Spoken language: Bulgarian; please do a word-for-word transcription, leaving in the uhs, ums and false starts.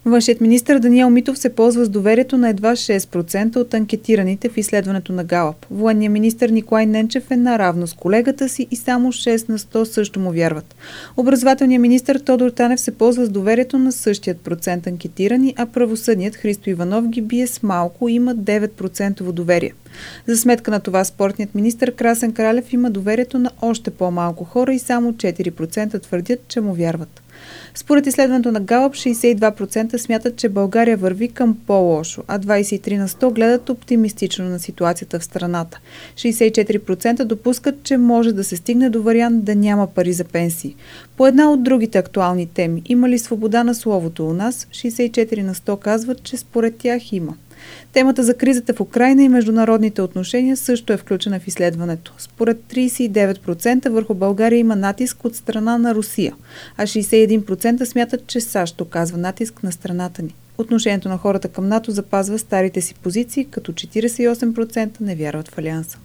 Външният министър Даниел Митов се ползва с доверието на едва шест процента от анкетираните в изследването на Галап. Военният министър Николай Ненчев е наравно с колегата си и само шест на сто също му вярват. Образователният министър Тодор Танев се ползва с доверието на същият процент анкетирани, а правосъдният Христо Иванов ги бие с малко и има девет процента доверие. За сметка на това спортният министър Красен Кралев има доверието на още по-малко хора и само четири процента твърдят, че му вярват. Според изследването на Галап, шейсет и два процента смятат, че България върви към по-лошо, а двадесет и три на сто гледат оптимистично на ситуацията в страната. шейсет и четири процента допускат, че може да се стигне до вариант да няма пари за пенсии. По една от другите актуални теми, има ли свобода на словото у нас, шейсет и четири на сто казват, че според тях има. Темата за кризата в Украйна и международните отношения също е включена в изследването. Според тридесет и девет процента върху България има натиск от страна на Русия, а шейсет и един процента смятат, че САЩ оказва натиск на страната ни. Отношението на хората към НАТО запазва старите си позиции, като четиридесет и осем процента не вярват в Алианса.